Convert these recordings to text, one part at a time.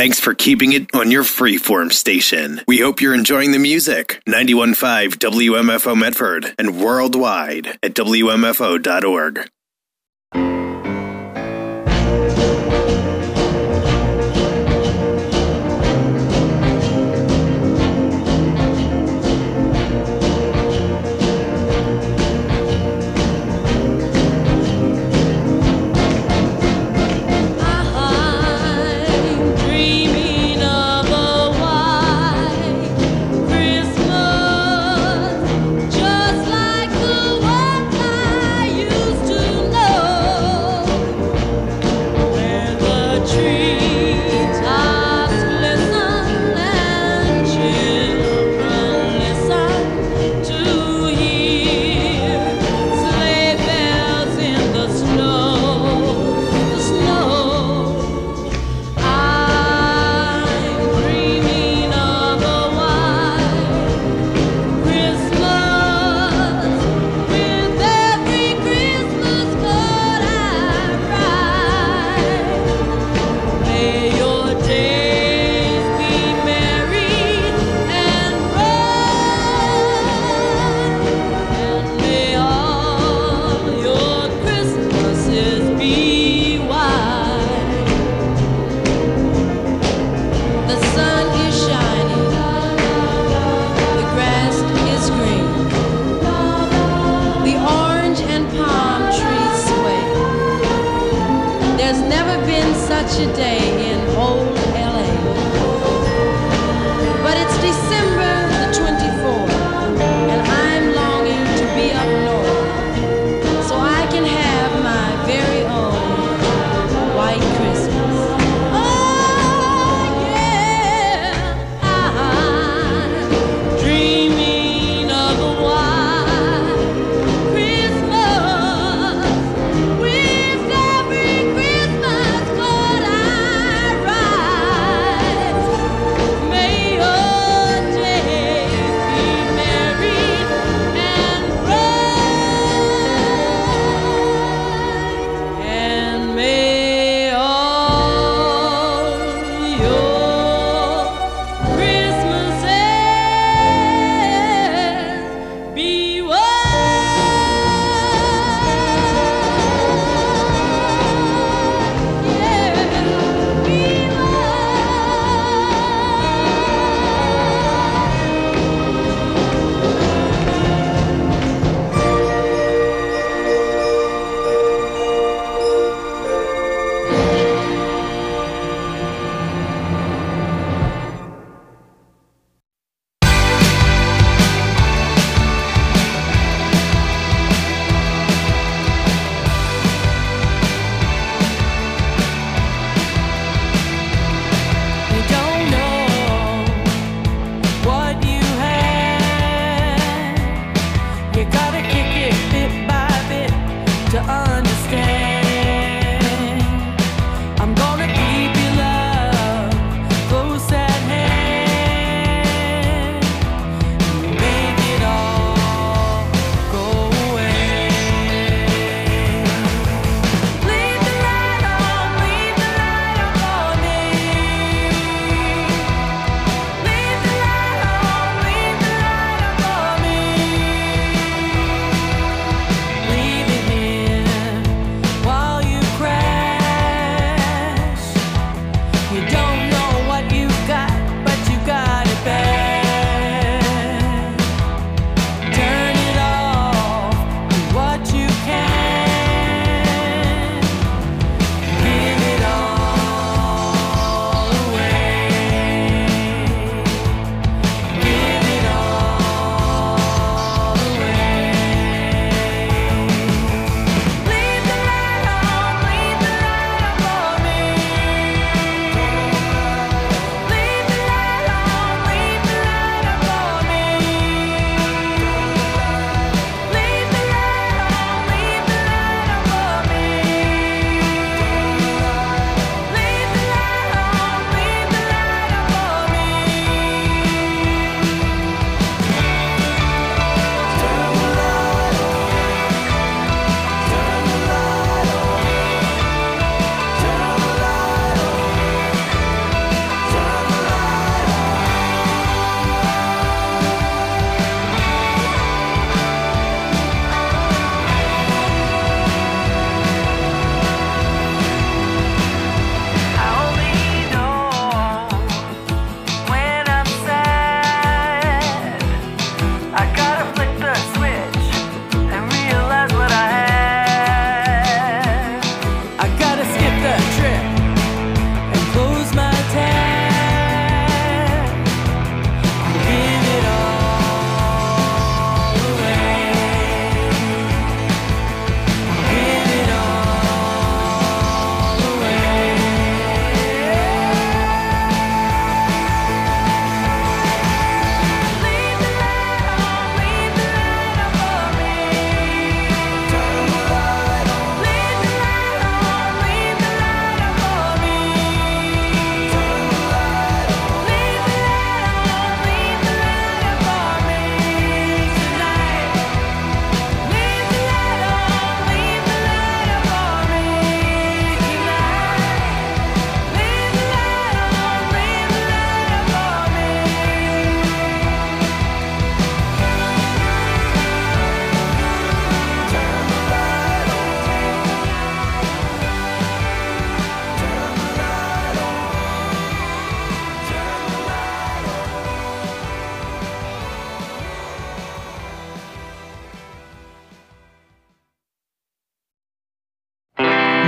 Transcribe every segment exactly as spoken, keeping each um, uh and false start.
Thanks for keeping it on your freeform station. We hope you're enjoying the music. ninety-one point five W M F O Medford and worldwide at W M F O dot org.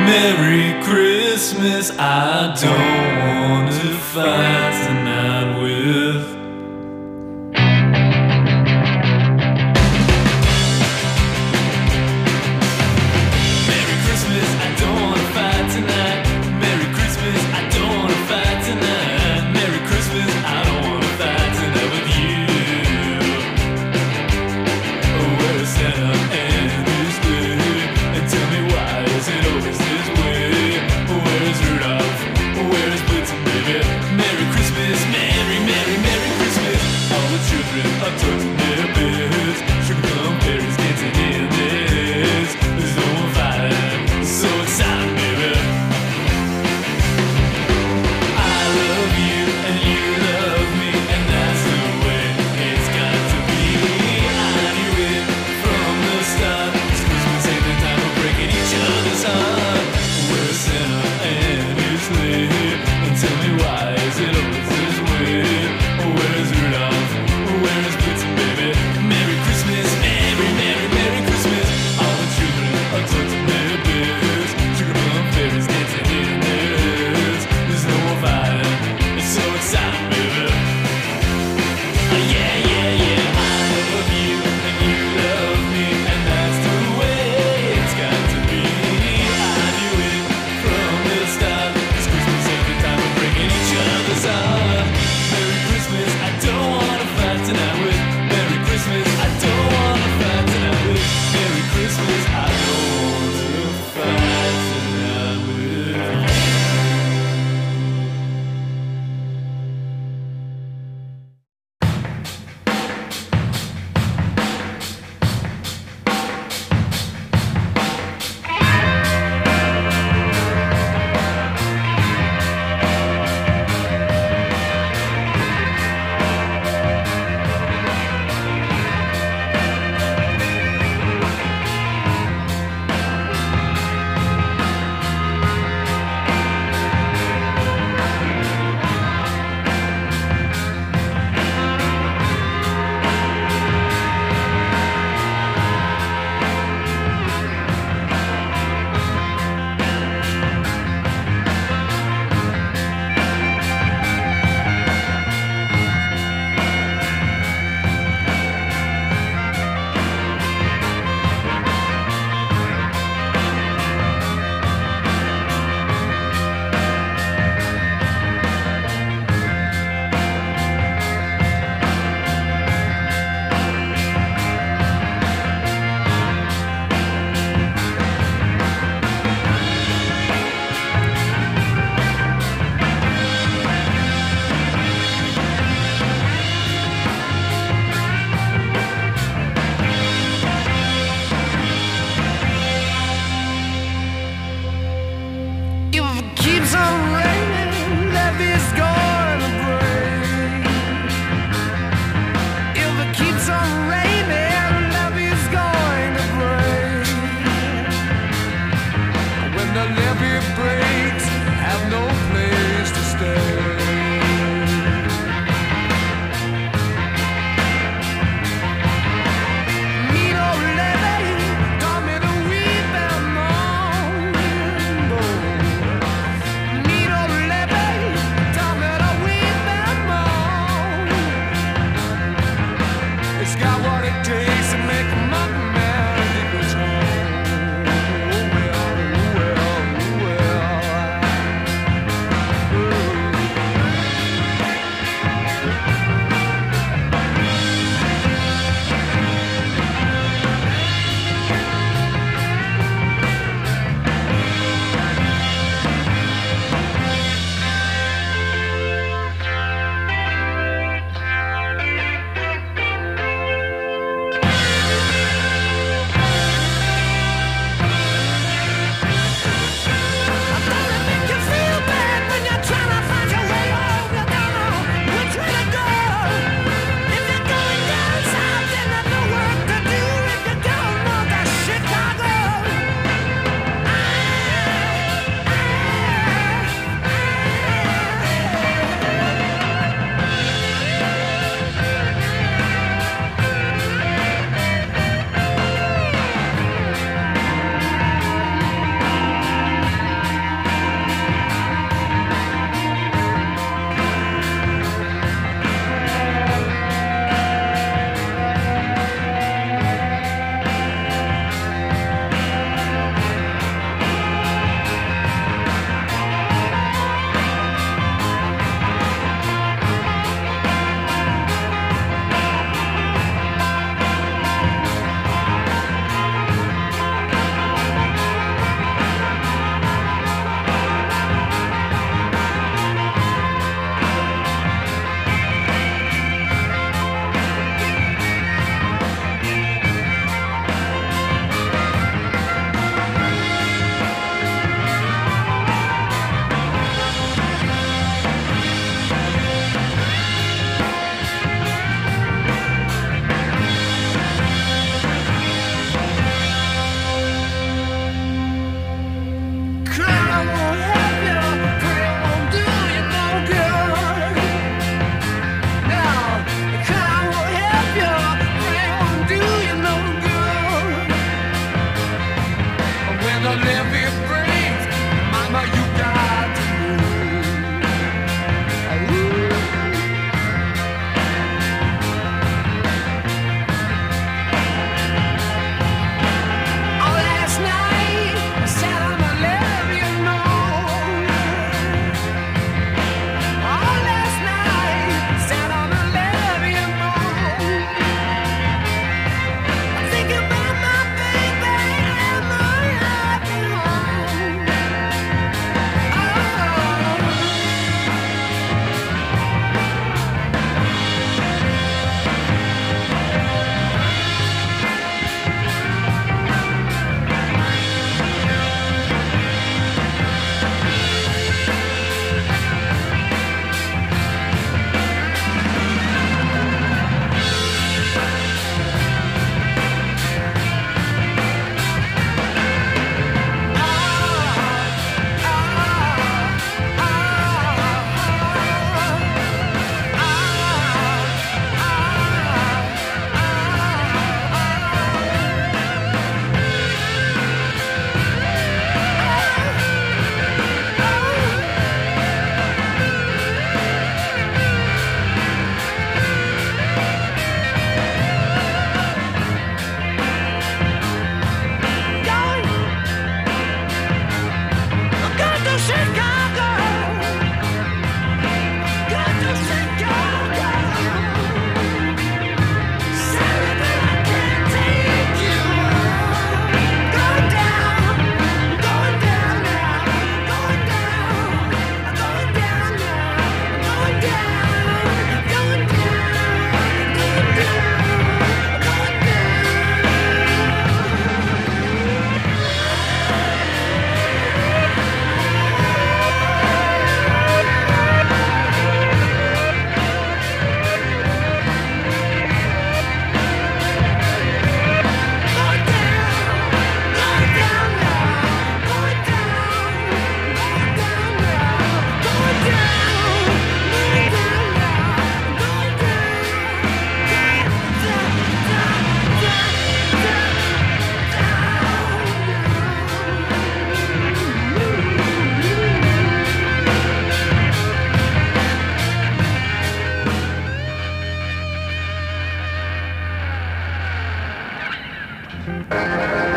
Merry Christmas, I don't want to fight tonight with. Merry Christmas, I don't want to fight tonight. Merry Christmas, I don't want to fight tonight. Merry Christmas, I don't want to fight tonight with you. Oh, where is Santa and his sleigh? And tell me, why is it always this way? Where is Rudolph? Where is Blitzen, baby? Merry Christmas,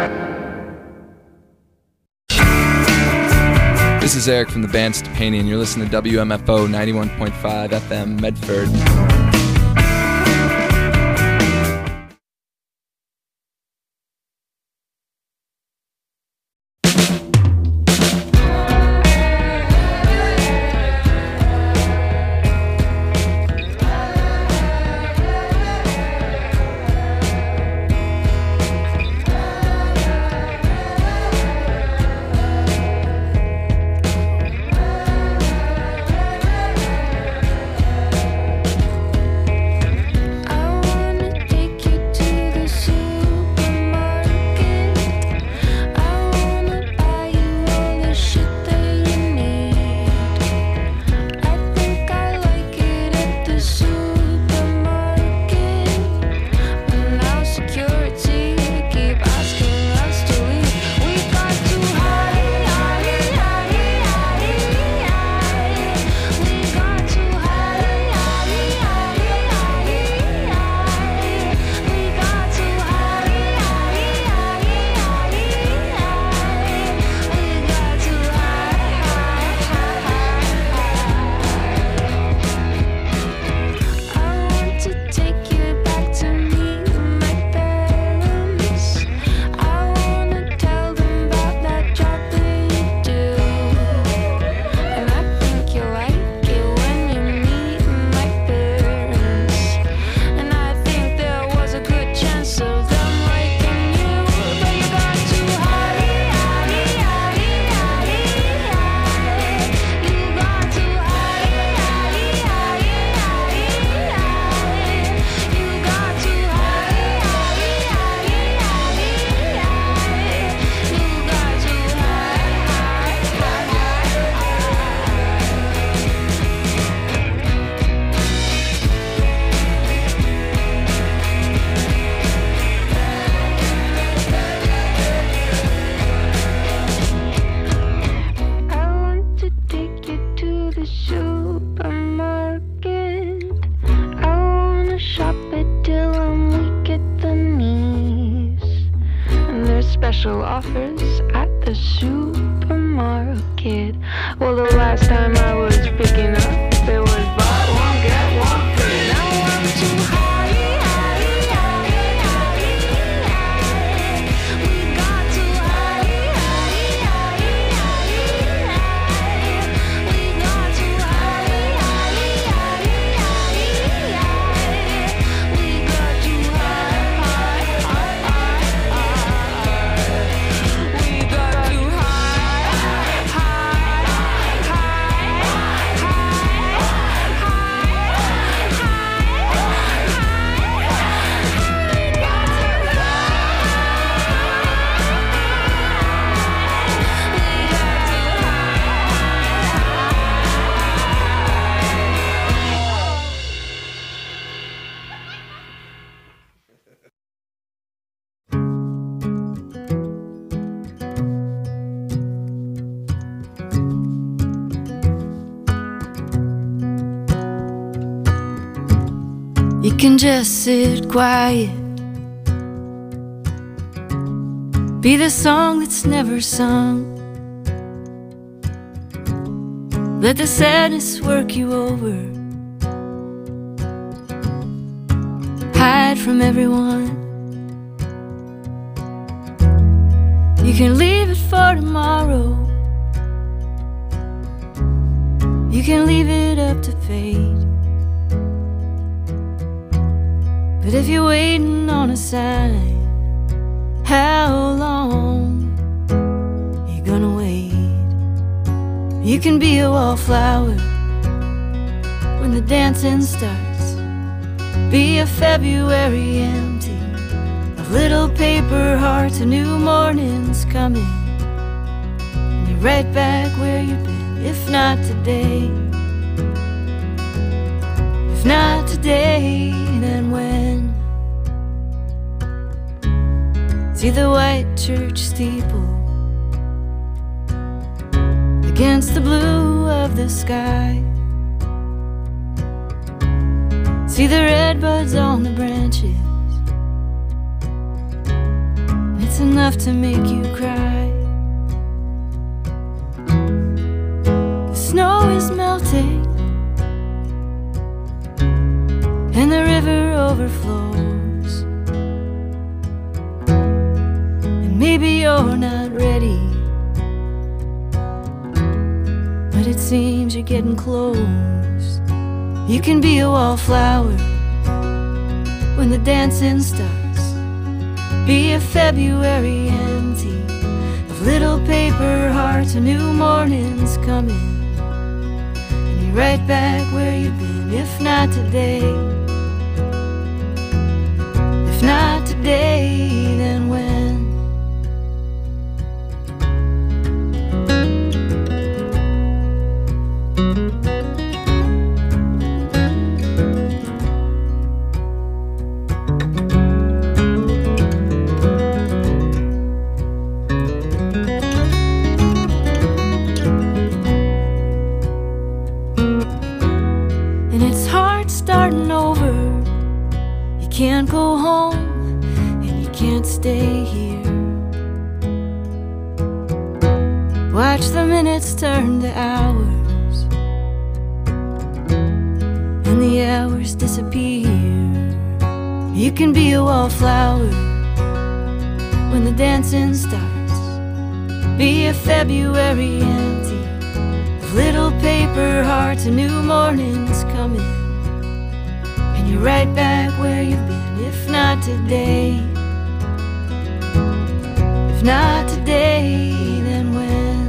This is Eric from the band Stepani, and you're listening to W M F O ninety-one point five F M Medford. special offers at the supermarket. Well, the last time I was picking up, there was buy one, get one free. Now I'm too high, high, high, high, high. We got too high, high, high, high, high. We got too high, high, high, high, high. We got too high, high, high, high, high. We got too high, high, You can just sit quiet, be the song that's never sung. Let the sadness work you over, hide from everyone. You can leave it for tomorrow, you can leave it up to fate. But if you're waiting on a sign, how long you gonna wait? You can be a wallflower when the dancing starts, be a February empty of little paper hearts. A new morning's coming, and you're right back where you've been. If not today, if not today, then when? See the white church steeple against the blue of the sky. See the red buds on the branches. It's It's enough to make you cry. The snow is melting and the river overflows, and maybe you're not ready, but it seems you're getting close. You can be a wallflower when the dancing starts. Be a February empty of little paper hearts. A new morning's coming, and you're right back where you've been. If not today, if not today, then when? Can't go home and you can't stay here. Watch the minutes turn to hours and the hours disappear. You can be a wallflower when the dancing starts. Be a February empty of little paper hearts. A new morning's coming, you're right back where you've been. If not today, if not today, then when?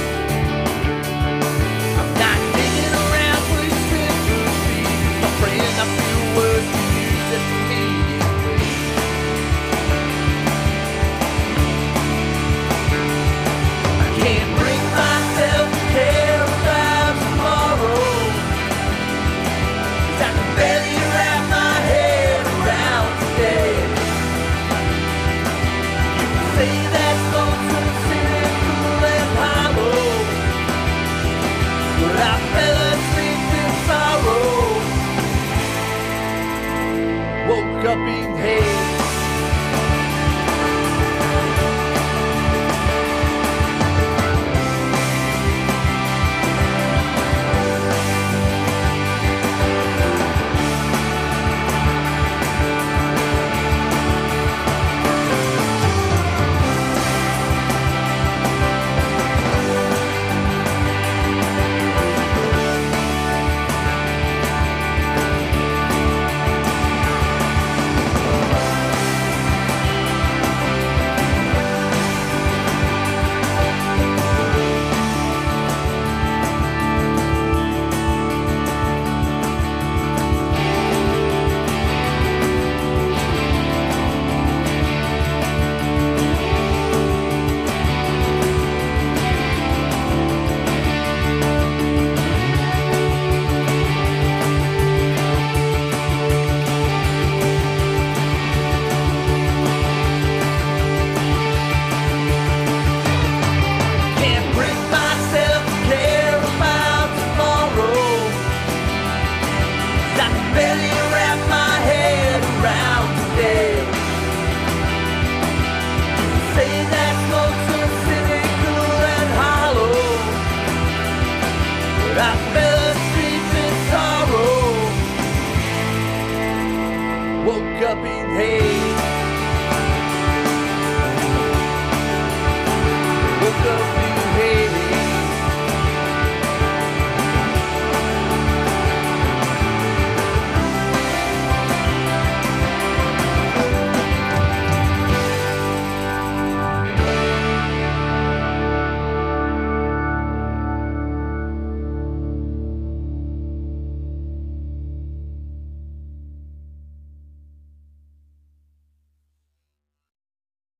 Friends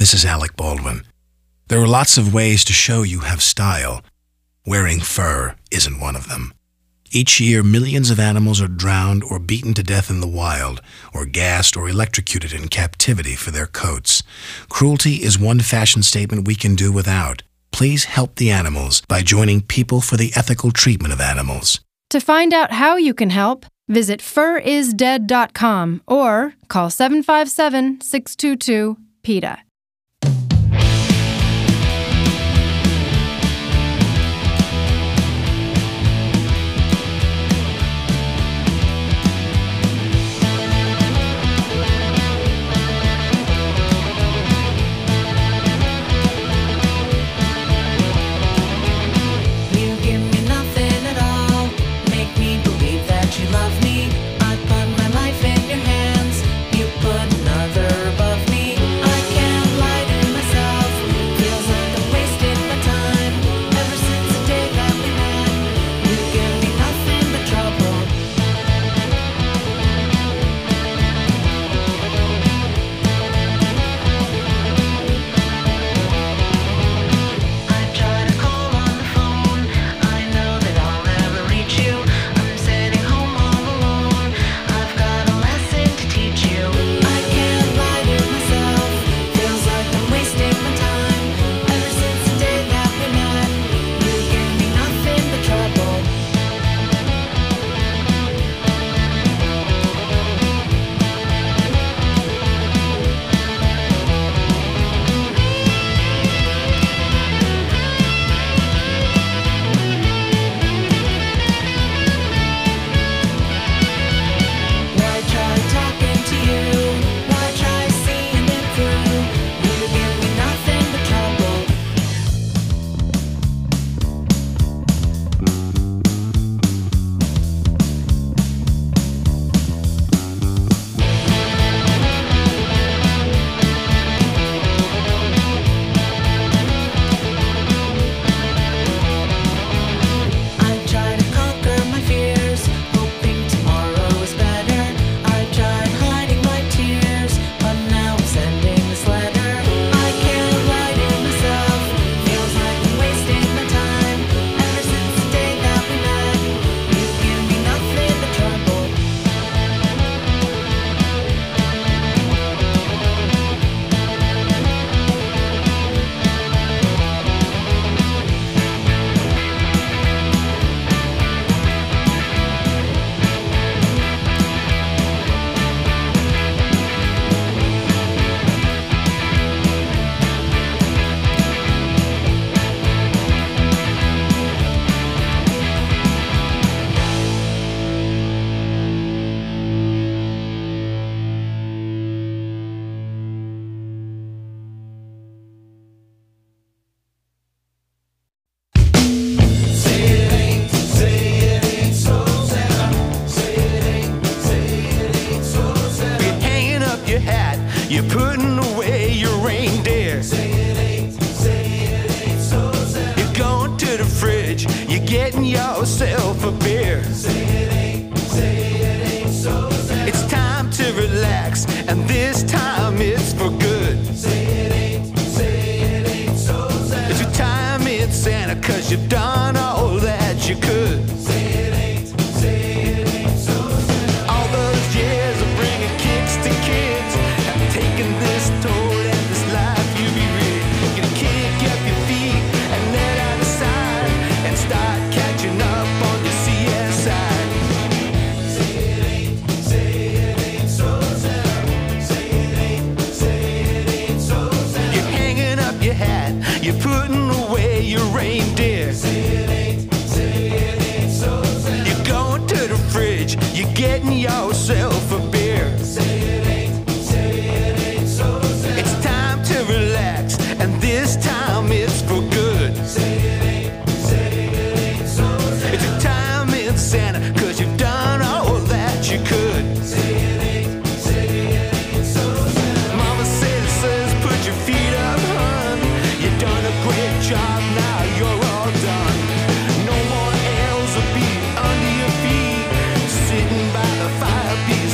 This is Alec Baldwin. There are lots of ways to show you have style. Wearing fur isn't one of them. Each year, millions of animals are drowned or beaten to death in the wild, or gassed or electrocuted in captivity for their coats. Cruelty is one fashion statement we can do without. Please help the animals by joining People for the Ethical Treatment of Animals. To find out how you can help, visit fur is dead dot com or call seven five seven, six two two, PETA. You're putting away your reindeer. Say it ain't, say it ain't so sad. You're going to the fridge, you're getting yourself a beer. Say it ain't, say it ain't so sad. It's time to relax, and this time it's for good. Say it ain't, say it ain't so sad. It's your time in Santa, cause you've done all that you could. Say it ain't, say it ain't so sad. All those years of bringing kicks to kids have taken this toll, and this life you be rid. You're gonna kick up your feet and let out the side and start catching up on your C S I. Say it ain't, say it ain't so sad. Say it ain't, say it ain't so sad. You're hanging up your hat, you're putting away your reindeer. Say it ain't, say it ain't so sad. You're going to the fridge, you're getting yourself a beer. Say it ain't, say it ain't so sad. It's time to relax, and this time it's for good. Say it ain't, say it ain't so sad. It's a time in Santa, cause you've done all that you could. Say it ain't, say it ain't so sad. Mama says, says, put your feet up, hun. You've done a great job, now you're all done. No more L's will be under your feet. Sitting by the fireplace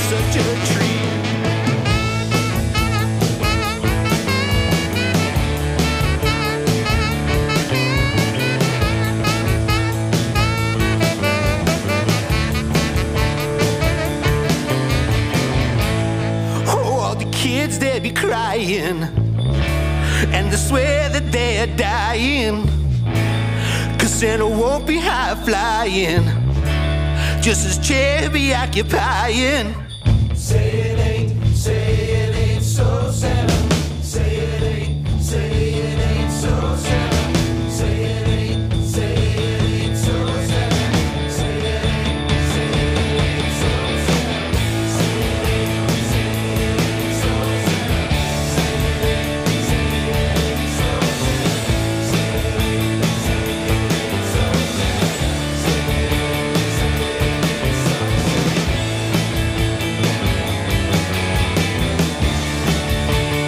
crying, and they swear that they're dying, 'cause Santa won't be high flying, just as chairs be occupying. Say it ain't, say it ain't so, Santa. Say it ain't, say it ain't so, Santa. Say it ain't, say it ain't so, Santa. Say it ain't, say it ain't so, Santa. Say it ain't, say it ain't so, Santa. Say it ain't, say it ain't so, Santa. Say it ain't, say it ain't so, Santa. Say it ain't, say it ain't so, Santa.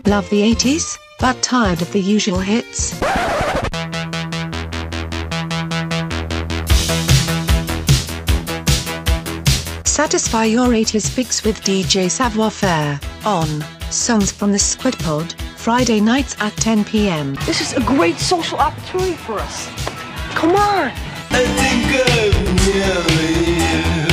Love the eighties, but tired of the usual hits? Satisfy your eighties fix with D J Savoir Faire on Songs from the Squid Pod, Friday nights at ten p m. This is a great social opportunity for us. Come on! I think I've nearly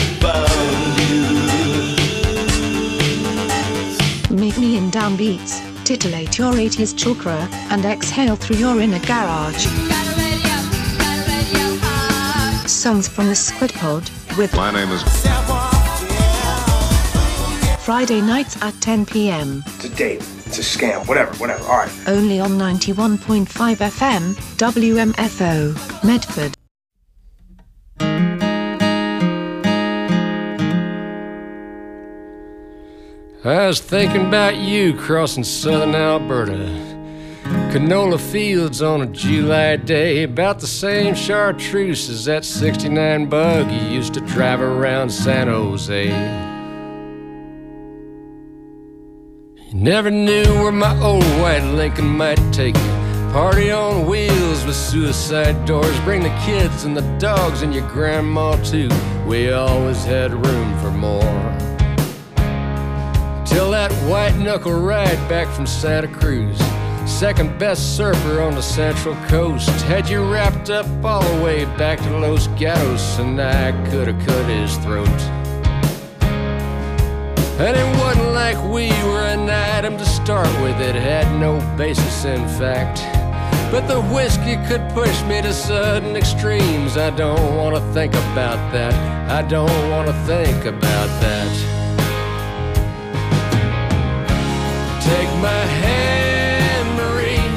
found you. Meet me in downbeats, titillate your eighties chakra, and exhale through your inner garage. Songs from the Squid Pod with My name is Friday nights at ten p m. It's a date. It's a scam. Whatever, whatever. All right. Only on ninety-one point five F M, W M F O, Medford. I was thinking about you crossing southern Alberta. Canola fields on a July day, about the same chartreuse as that sixty-nine bug you used to drive around San Jose. You never knew where my old white Lincoln might take you. Party on wheels with suicide doors. Bring the kids and the dogs and your grandma too. We always had room for more. Till that white knuckle ride back from Santa Cruz. Second best surfer on the Central Coast. Had you wrapped up all the way back to Los Gatos, and I coulda cut his throat. And it wasn't like we were an item to start with, it had no basis in fact. But the whiskey could push me to sudden extremes. I don't wanna think about that, I don't wanna think about that. Take my hand, Marie,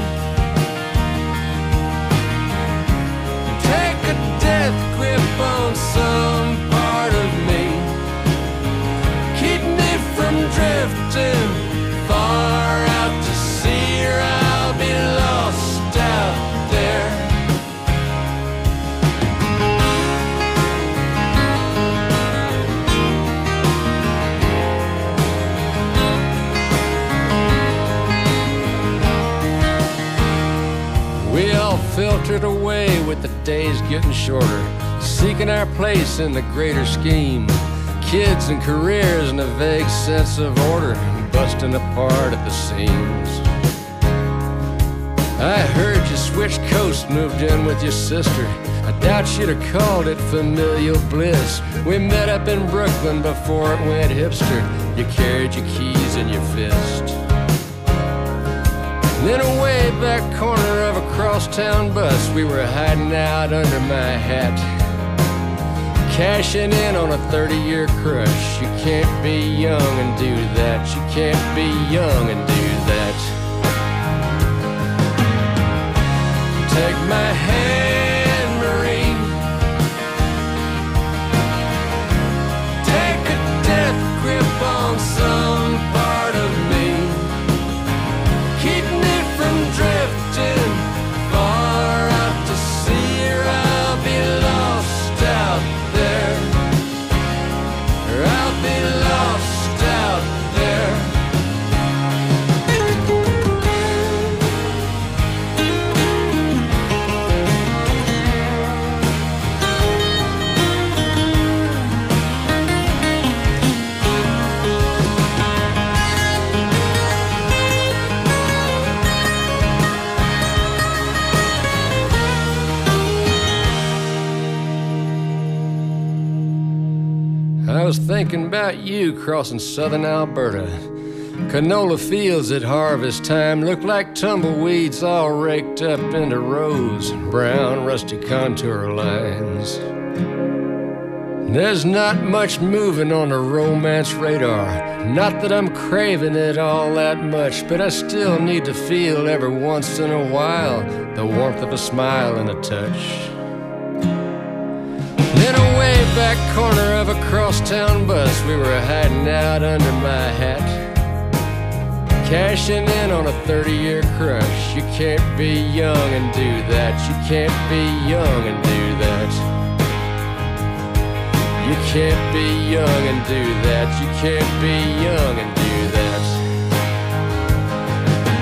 take a death grip on some part of me. Keep me from drifting far out to sea, or I'll be lost out there. We all filtered away with the days getting shorter, seeking our place in the greater scheme. Kids and careers and a vague sense of order, busting apart at the seams. I heard you switched coasts, moved in with your sister. I doubt you'd have called it familial bliss. We met up in Brooklyn before it went hipster. You carried your keys in your fist. And in a way back corner of a crosstown bus, we were hiding out under my hat, cashing in on a thirty-year crush. You can't be young and do that. You can't be young and do that. Take my hand, Marine. Take a death grip on some part of me. Keep me from drifting far out to sea, or I'll be lost out there. Or I'll be lost out there. I was thinking about you crossing southern Alberta. Canola fields at harvest time look like tumbleweeds all raked up into rows, brown rusty contour lines. There's not much moving on the romance radar. Not that I'm craving it all that much, but I still need to feel every once in a while the warmth of a smile and a touch. In a way back corner of a crosstown bus, we were hiding out under my hat, cashing in on a thirty-year crush. You can't be young and do that. You can't be young and do that. You can't be young and do that. You can't be young and do that.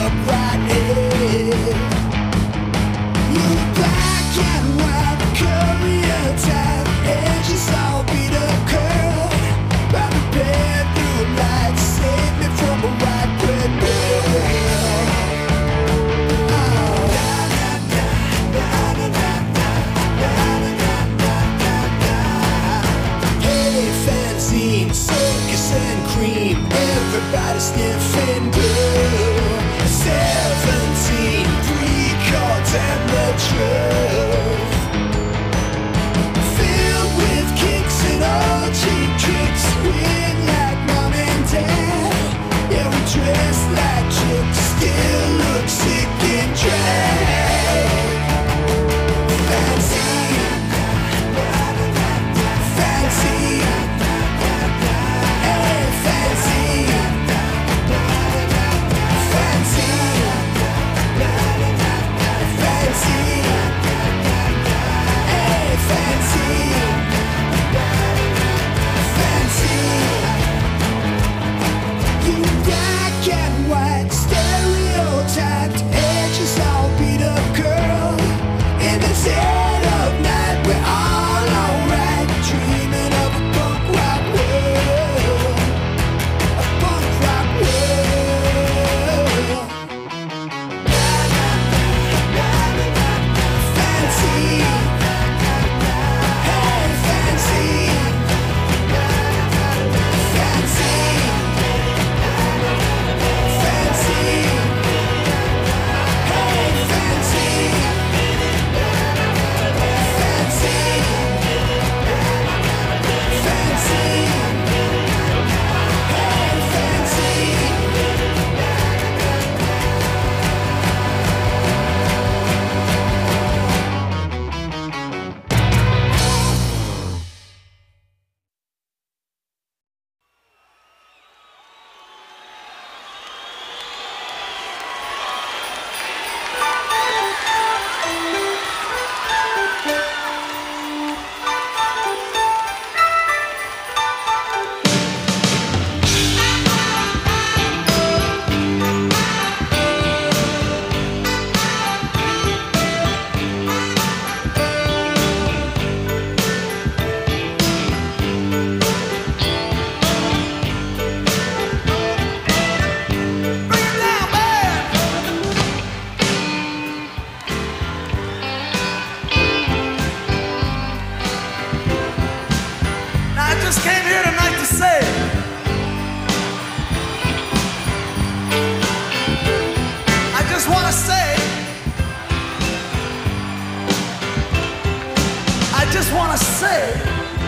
upright head. You black and white courier type, edges all beat up curl. By the bedroom light, save me from a white bread girl. Hey, fanzine, circus and cream, everybody sniffing blue. Seventeen pre-chords and the truth, filled with kicks and old cheap tricks. Weird like mom and dad, yeah, we dress like chicks, still look sick and drag. Fancy, fancy, hey, fancy, fancy, fancy, hey, fancy, fancy. You black and white, stereotyped, edges all beat up, girl. In the dead of night, we're all alright, dreaming of a punk rock world, a punk rock world. Fancy, hey, fancy, fancy, fancy, hey, fancy, fancy, fancy, hey, fancy. Now, I just came here tonight to say, I just want to say, I just want to say,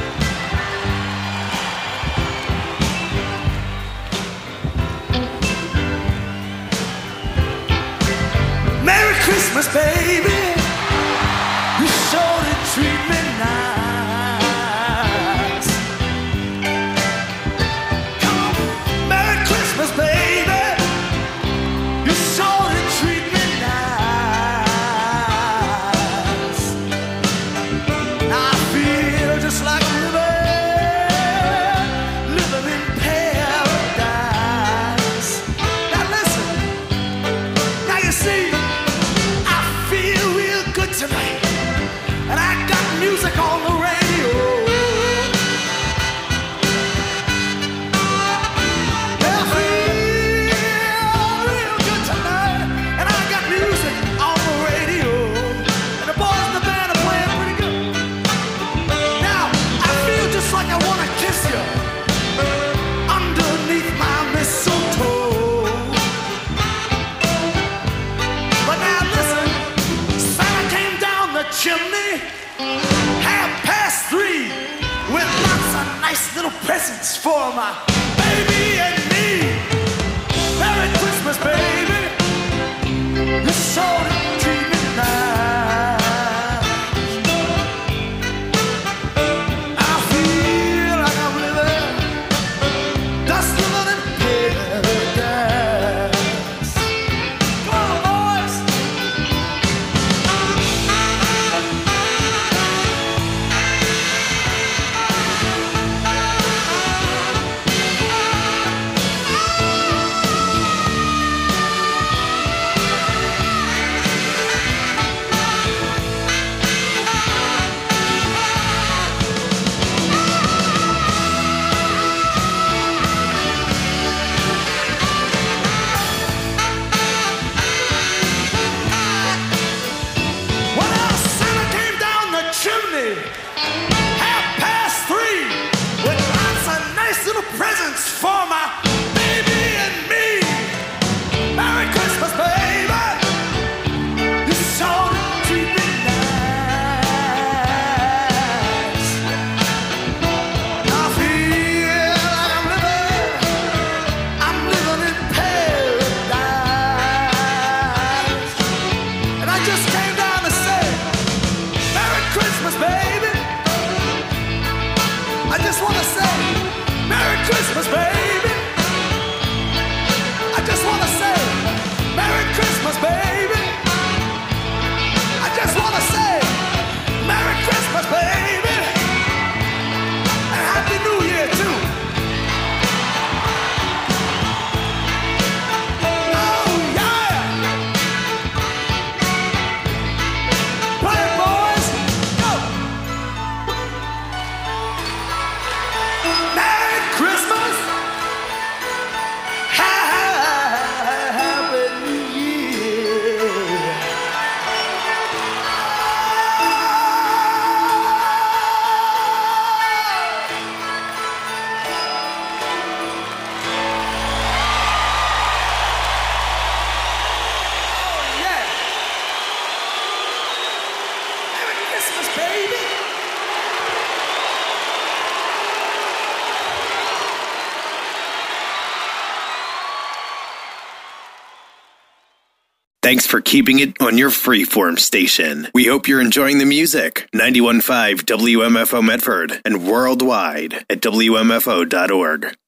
Merry Christmas, baby. You sure did treat me nice. Come on, Merry Christmas, baby. You sure did treat me nice. Now I feel just like I'm living, living in paradise. Now listen, now you see, I feel real good tonight, and I got music on the radio. I feel real good tonight, and I got music on the radio, and the boys in the band are playing pretty good. Now I feel just like I want to kiss you underneath my mistletoe. But now listen, Santa came down the chimney, half past three, with lots of nice little presents for my baby and me. Merry Christmas, baby. You sure did treat me nice. I feel like I'm living, just living in paradise. Come on, boys. Thanks for keeping it on your freeform station. We hope you're enjoying the music. ninety-one point five W M F O Medford and worldwide at W M F O dot org.